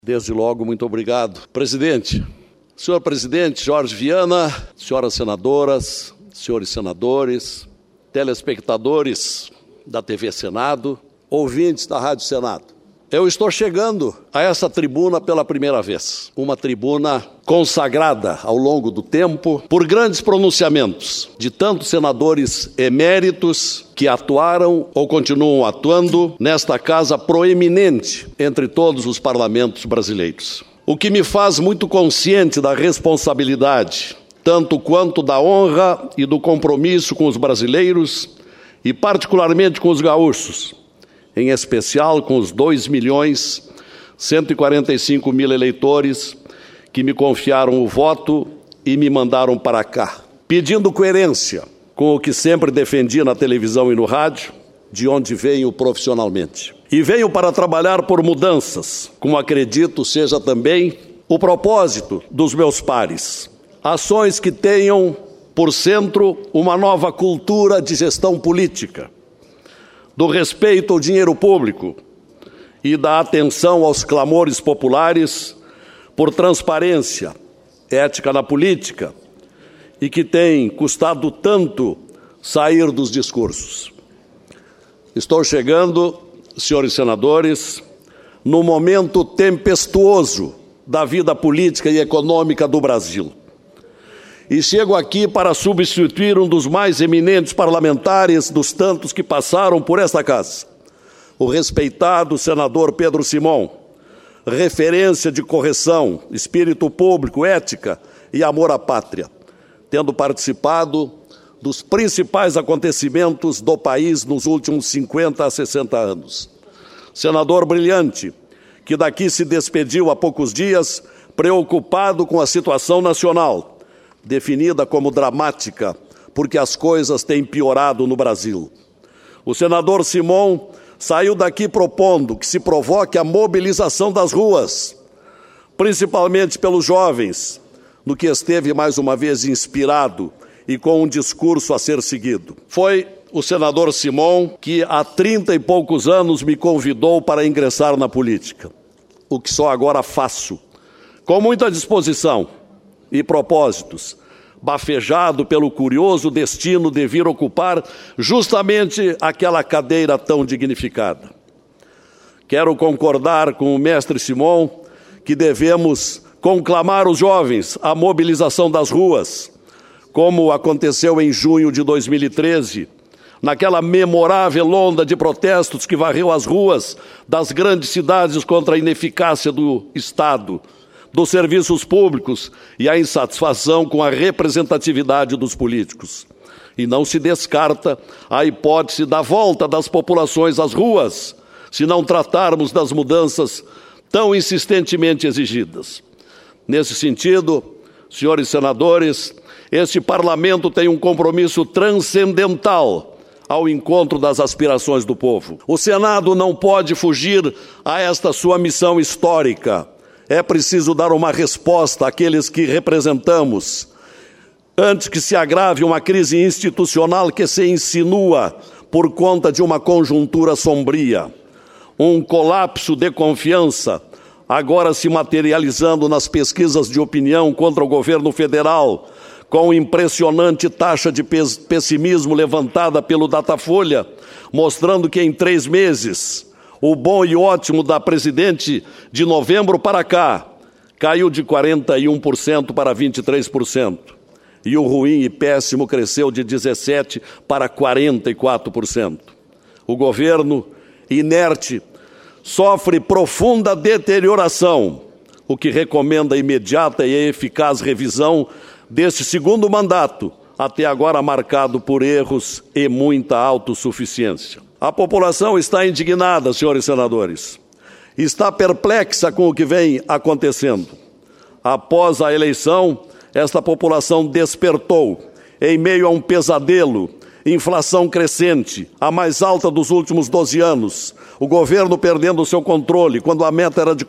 Desde logo, muito obrigado. Presidente, senhor presidente Jorge Viana, senhoras senadoras, senhores senadores, telespectadores da TV Senado, ouvintes da Rádio Senado. Eu estou chegando a essa tribuna pela primeira vez, uma tribuna consagrada ao longo do tempo por grandes pronunciamentos de tantos senadores eméritos que atuaram ou continuam atuando nesta casa proeminente entre todos os parlamentos brasileiros. O que me faz muito consciente da responsabilidade, tanto quanto da honra e do compromisso com os brasileiros e particularmente com os gaúchos, em especial com os 2.145.000 eleitores que me confiaram o voto e me mandaram para cá, pedindo coerência com o que sempre defendi na televisão e no rádio, de onde venho profissionalmente. E venho para trabalhar por mudanças, como acredito seja também o propósito dos meus pares. Ações que tenham por centro uma nova cultura de gestão política, do respeito ao dinheiro público e da atenção aos clamores populares por transparência, ética na política e que tem custado tanto sair dos discursos. Estou chegando, senhores senadores, no momento tempestuoso da vida política e econômica do Brasil. E chego aqui para substituir um dos mais eminentes parlamentares dos tantos que passaram por esta casa, o respeitado senador Pedro Simão, referência de correção, espírito público, ética e amor à pátria, tendo participado dos principais acontecimentos do país nos últimos 50 a 60 anos. Senador brilhante, que daqui se despediu há poucos dias, preocupado com a situação nacional, definida como dramática, porque as coisas têm piorado no Brasil. O senador Simão saiu daqui propondo que se provoque a mobilização das ruas, principalmente pelos jovens, no que esteve mais uma vez inspirado e com um discurso a ser seguido. Foi o senador Simão que há 30 e poucos anos me convidou para ingressar na política, o que só agora faço, com muita disposição e propósitos, bafejado pelo curioso destino de vir ocupar justamente aquela cadeira tão dignificada. Quero concordar com o mestre Simão que devemos conclamar os jovens à mobilização das ruas, como aconteceu em junho de 2013, naquela memorável onda de protestos que varreu as ruas das grandes cidades contra a ineficácia do Estado, dos serviços públicos e a insatisfação com a representatividade dos políticos. E não se descarta a hipótese da volta das populações às ruas, se não tratarmos das mudanças tão insistentemente exigidas. Nesse sentido, senhores senadores, este parlamento tem um compromisso transcendental ao encontro das aspirações do povo. O Senado não pode fugir a esta sua missão histórica. É preciso dar uma resposta àqueles que representamos, antes que se agrave uma crise institucional que se insinua por conta de uma conjuntura sombria. Um colapso de confiança, agora se materializando nas pesquisas de opinião contra o governo federal, com impressionante taxa de pessimismo levantada pelo Datafolha, mostrando que em 3 meses... o bom e ótimo da presidente de novembro para cá caiu de 41% para 23%. E o ruim e péssimo cresceu de 17% para 44%. O governo, inerte, sofre profunda deterioração, o que recomenda a imediata e eficaz revisão deste segundo mandato, até agora marcado por erros e muita autossuficiência. A população está indignada, senhores senadores. Está perplexa com o que vem acontecendo. Após a eleição, esta população despertou em meio a um pesadelo, inflação crescente, a mais alta dos últimos 12 anos. O governo perdendo o seu controle, quando a meta era de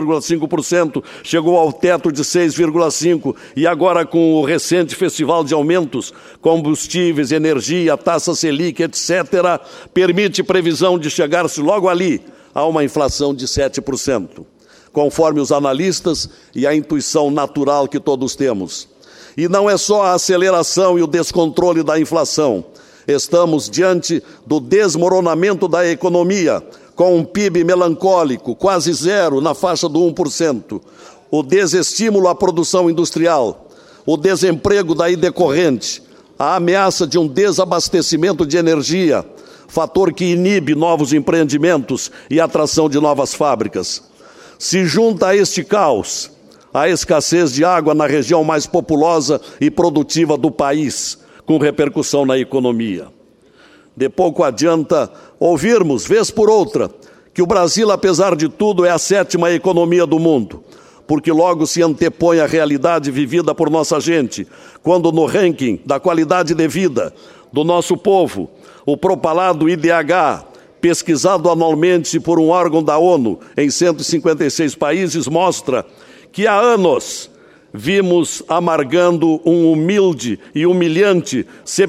4,5%, chegou ao teto de 6,5%, e agora com o recente festival de aumentos, combustíveis, energia, taxa Selic, etc., permite previsão de chegar-se logo ali a uma inflação de 7%. conforme os analistas e a intuição natural que todos temos. E não é só a aceleração e o descontrole da inflação. Estamos diante do desmoronamento da economia, com um PIB melancólico, quase zero, na faixa do 1%, o desestímulo à produção industrial, o desemprego daí decorrente, a ameaça de um desabastecimento de energia, fator que inibe novos empreendimentos e a atração de novas fábricas. Se junta a este caos a escassez de água na região mais populosa e produtiva do país, com repercussão na economia. De pouco adianta ouvirmos, vez por outra, que o Brasil, apesar de tudo, é a 7ª economia do mundo, porque logo se antepõe à realidade vivida por nossa gente, quando no ranking da qualidade de vida do nosso povo, o propalado IDH, pesquisado anualmente por um órgão da ONU em 156 países, mostra que há anos vimos amargando um humilde e humilhante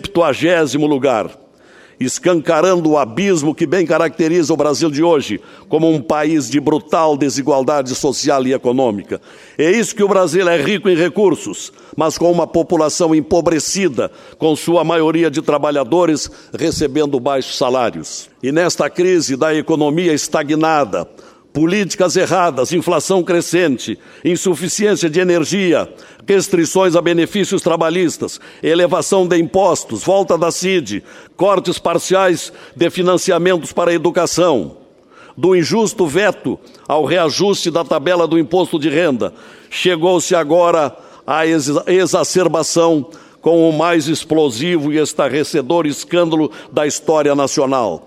70º lugar, escancarando o abismo que bem caracteriza o Brasil de hoje como um país de brutal desigualdade social e econômica. É isso que o Brasil é rico em recursos, mas com uma população empobrecida, com sua maioria de trabalhadores recebendo baixos salários. E nesta crise da economia estagnada, políticas erradas, inflação crescente, insuficiência de energia, restrições a benefícios trabalhistas, elevação de impostos, volta da CID, cortes parciais de financiamentos para a educação, do injusto veto ao reajuste da tabela do imposto de renda, chegou-se agora à exacerbação com o mais explosivo e estarrecedor escândalo da história nacional.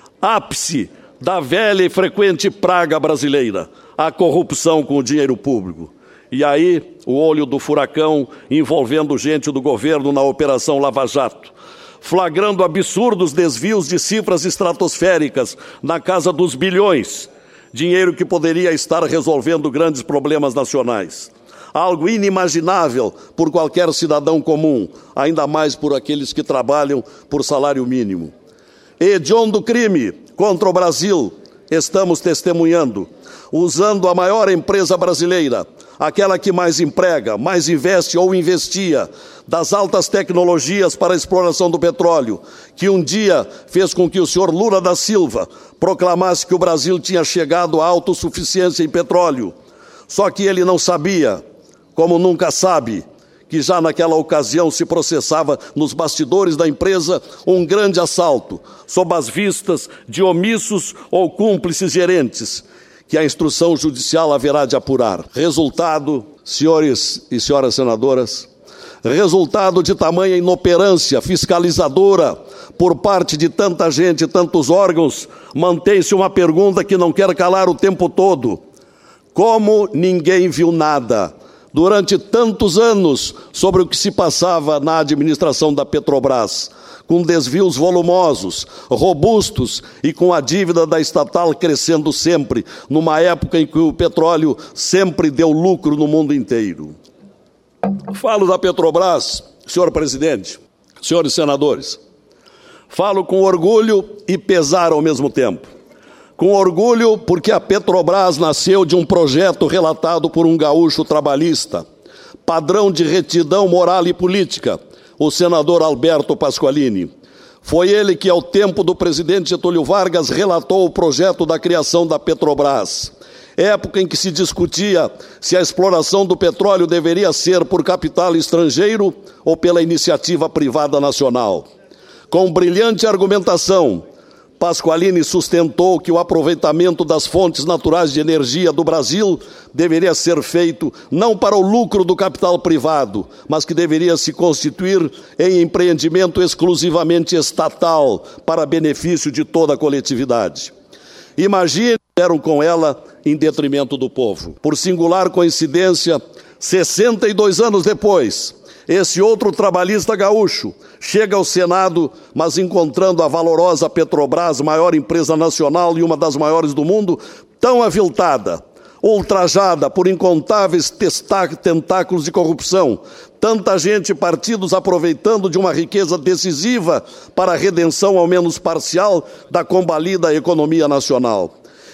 Ápice da velha e frequente praga brasileira, a corrupção com o dinheiro público. E aí, o olho do furacão envolvendo gente do governo na Operação Lava Jato, flagrando absurdos desvios de cifras estratosféricas na casa dos bilhões, dinheiro que poderia estar resolvendo grandes problemas nacionais. Algo inimaginável por qualquer cidadão comum, ainda mais por aqueles que trabalham por salário mínimo. Hediondo crime contra o Brasil, estamos testemunhando, usando a maior empresa brasileira, aquela que mais emprega, mais investe ou investia, das altas tecnologias para a exploração do petróleo, que um dia fez com que o senhor Lula da Silva proclamasse que o Brasil tinha chegado à autossuficiência em petróleo. Só que ele não sabia, como nunca sabe, que já naquela ocasião se processava nos bastidores da empresa um grande assalto, sob as vistas de omissos ou cúmplices gerentes, que a instrução judicial haverá de apurar. Resultado, senhores e senhoras senadoras, resultado de tamanha inoperância fiscalizadora por parte de tanta gente, tantos órgãos, mantém-se uma pergunta que não quer calar o tempo todo. Como ninguém viu nada durante tantos anos sobre o que se passava na administração da Petrobras, com desvios volumosos, robustos e com a dívida da estatal crescendo sempre, numa época em que o petróleo sempre deu lucro no mundo inteiro. Falo da Petrobras, senhor presidente, senhores senadores, falo com orgulho e pesar ao mesmo tempo. Com orgulho, porque a Petrobras nasceu de um projeto relatado por um gaúcho trabalhista, padrão de retidão moral e política, o senador Alberto Pasqualini. Foi ele que, ao tempo do presidente Getúlio Vargas, relatou o projeto da criação da Petrobras, época em que se discutia se a exploração do petróleo deveria ser por capital estrangeiro ou pela iniciativa privada nacional. Com brilhante argumentação, Pasqualini sustentou que o aproveitamento das fontes naturais de energia do Brasil deveria ser feito não para o lucro do capital privado, mas que deveria se constituir em empreendimento exclusivamente estatal, para benefício de toda a coletividade. Imagine, eram com ela em detrimento do povo. Por singular coincidência, 62 anos depois, esse outro trabalhista gaúcho chega ao Senado, mas encontrando a valorosa Petrobras, maior empresa nacional e uma das maiores do mundo, tão aviltada, ultrajada por incontáveis tentáculos de corrupção, tanta gente e partidos aproveitando de uma riqueza decisiva para a redenção, ao menos parcial, da combalida economia nacional,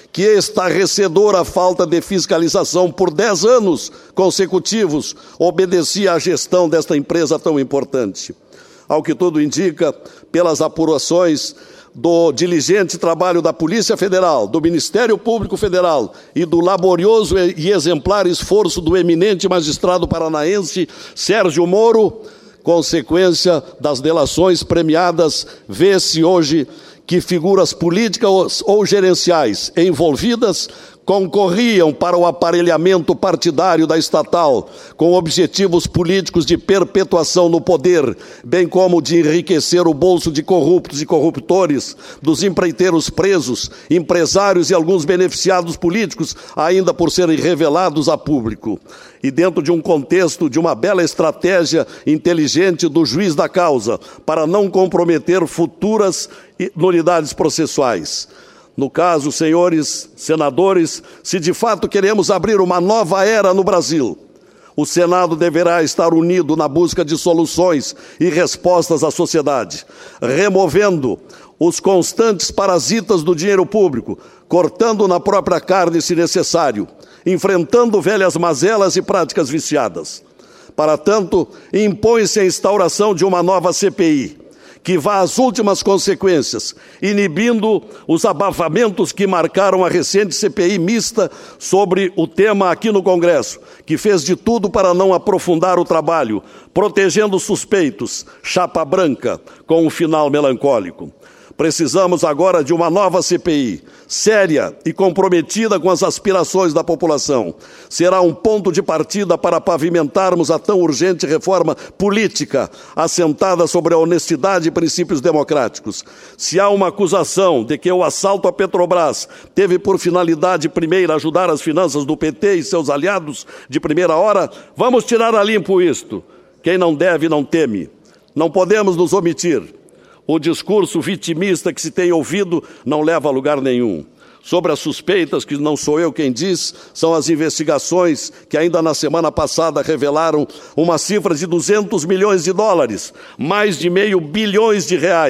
que estarrecedora falta de fiscalização por 10 anos consecutivos obedecia à gestão desta empresa tão importante. Ao que tudo indica, pelas apurações do diligente trabalho da Polícia Federal, do Ministério Público Federal e do laborioso e exemplar esforço do eminente magistrado paranaense Sérgio Moro, consequência das delações premiadas, vê-se hoje que figuras políticas ou gerenciais envolvidas concorriam para o aparelhamento partidário da estatal, com objetivos políticos de perpetuação no poder, bem como de enriquecer o bolso de corruptos e corruptores, dos empreiteiros presos, empresários e alguns beneficiados políticos, ainda por serem revelados a público. E dentro de um contexto de uma bela estratégia inteligente do juiz da causa, para não comprometer futuras nulidades processuais. No caso, senhores senadores, se de fato queremos abrir uma nova era no Brasil, o Senado deverá estar unido na busca de soluções e respostas à sociedade, removendo os constantes parasitas do dinheiro público, cortando na própria carne se necessário, enfrentando velhas mazelas e práticas viciadas. Para tanto, impõe-se a instauração de uma nova CPI, que vá às últimas consequências, inibindo os abafamentos que marcaram a recente CPI mista sobre o tema aqui no Congresso, que fez de tudo para não aprofundar o trabalho, protegendo os suspeitos, chapa branca, com um final melancólico. Precisamos agora de uma nova CPI, séria e comprometida com as aspirações da população. Será um ponto de partida para pavimentarmos a tão urgente reforma política, assentada sobre a honestidade e princípios democráticos. Se há uma acusação de que o assalto à Petrobras teve por finalidade primeira ajudar as finanças do PT e seus aliados de primeira hora, vamos tirar a limpo isto. Quem não deve, não teme. Não podemos nos omitir. O discurso vitimista que se tem ouvido não leva a lugar nenhum. Sobre as suspeitas, que não sou eu quem diz, são as investigações que ainda na semana passada revelaram uma cifra de 200 milhões de dólares, mais de R$500 bilhões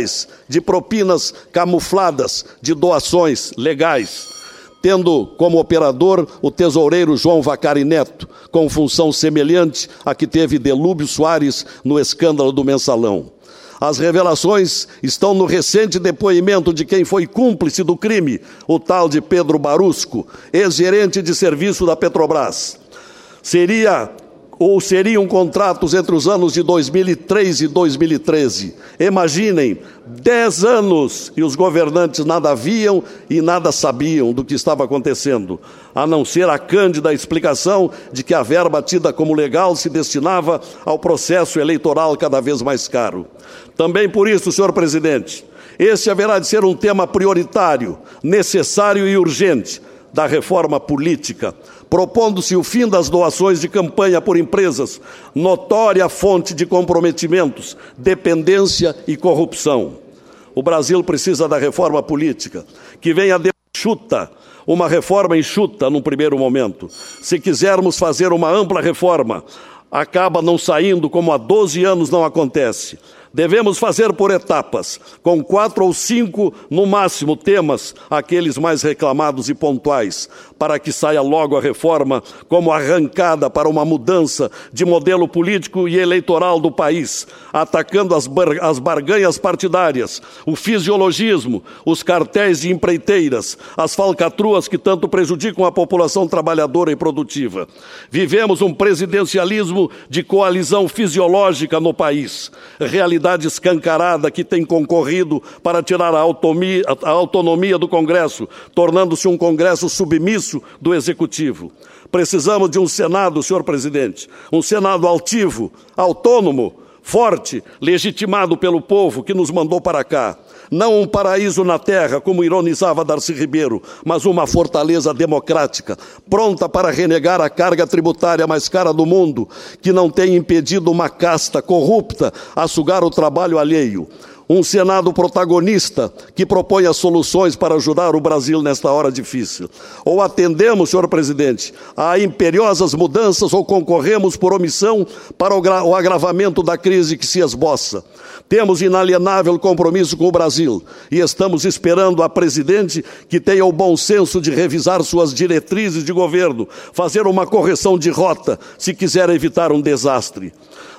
de propinas camufladas de doações legais, tendo como operador o tesoureiro João Vacari Neto, com função semelhante à que teve Delúbio Soares no escândalo do Mensalão. As revelações estão no recente depoimento de quem foi cúmplice do crime, o tal de Pedro Barusco, ex-gerente de serviço da Petrobras. Seriam contratos entre os anos de 2003 e 2013. Imaginem, 10 anos e os governantes nada viam e nada sabiam do que estava acontecendo, a não ser a cândida explicação de que a verba tida como legal se destinava ao processo eleitoral cada vez mais caro. Também por isso, senhor presidente, este haverá de ser um tema prioritário, necessário e urgente da reforma política, propondo-se o fim das doações de campanha por empresas, notória fonte de comprometimentos, dependência e corrupção. O Brasil precisa da reforma política, que venha de enxuta, uma reforma enxuta num primeiro momento. Se quisermos fazer uma ampla reforma, acaba não saindo como há 12 anos não acontece. Devemos fazer por etapas, com 4 ou 5, no máximo, temas, aqueles mais reclamados e pontuais, para que saia logo a reforma como arrancada para uma mudança de modelo político e eleitoral do país, atacando as barganhas partidárias, o fisiologismo, os cartéis de empreiteiras, as falcatruas que tanto prejudicam a população trabalhadora e produtiva. Vivemos um presidencialismo de coalizão fisiológica no país, realidade escancarada que tem concorrido para tirar a autonomia do Congresso, tornando-se um Congresso submisso do Executivo. Precisamos de um Senado, senhor presidente, um Senado altivo, autônomo, forte, legitimado pelo povo que nos mandou para cá. Não um paraíso na terra, como ironizava Darcy Ribeiro, mas uma fortaleza democrática, pronta para renegar a carga tributária mais cara do mundo, que não tem impedido uma casta corrupta a sugar o trabalho alheio. um Senado protagonista que propõe as soluções para ajudar o Brasil nesta hora difícil. Ou atendemos, senhor presidente, a imperiosas mudanças ou concorremos por omissão para o agravamento da crise que se esboça. Temos inalienável compromisso com o Brasil e estamos esperando a presidente que tenha o bom senso de revisar suas diretrizes de governo, fazer uma correção de rota se quiser evitar um desastre.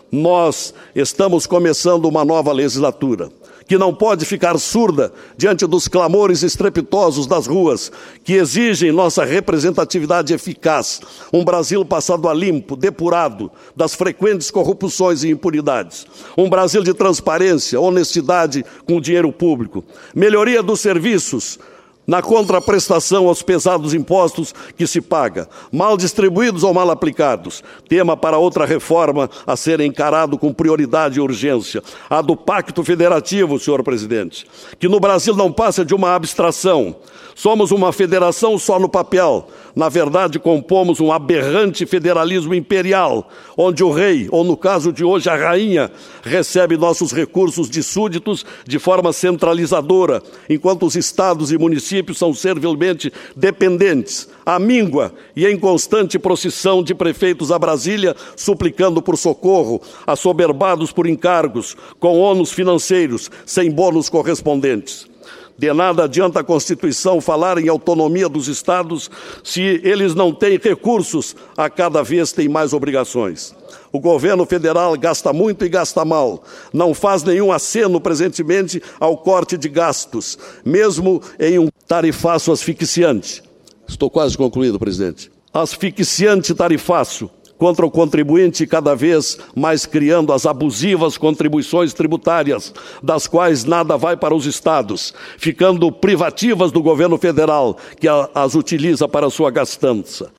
Nós estamos começando uma nova legislatura, que não pode ficar surda diante dos clamores estrepitosos das ruas, que exigem nossa representatividade eficaz, um Brasil passado a limpo, depurado das frequentes corrupções e impunidades, um Brasil de transparência, honestidade com o dinheiro público, melhoria dos serviços, na contraprestação aos pesados impostos que se paga, mal distribuídos ou mal aplicados. Tema para outra reforma a ser encarado com prioridade e urgência, a do Pacto Federativo, senhor presidente, que no Brasil não passa de uma abstração. Somos uma federação só no papel. Na verdade, compomos um aberrante federalismo imperial, onde o rei, ou no caso de hoje a rainha, recebe nossos recursos de súditos de forma centralizadora, enquanto os estados e municípios são servilmente dependentes, à míngua e em constante procissão de prefeitos a Brasília, suplicando por socorro, assoberbados por encargos, com ônus financeiros, sem bônus correspondentes. De nada adianta a Constituição falar em autonomia dos estados se eles não têm recursos, a cada vez têm mais obrigações. O governo federal gasta muito e gasta mal. Não faz nenhum aceno presentemente ao corte de gastos, mesmo em um tarifaço asfixiante. Estou quase concluído, presidente. Asfixiante tarifaço contra o contribuinte, cada vez mais criando as abusivas contribuições tributárias, das quais nada vai para os estados, ficando privativas do governo federal, que as utiliza para sua gastança.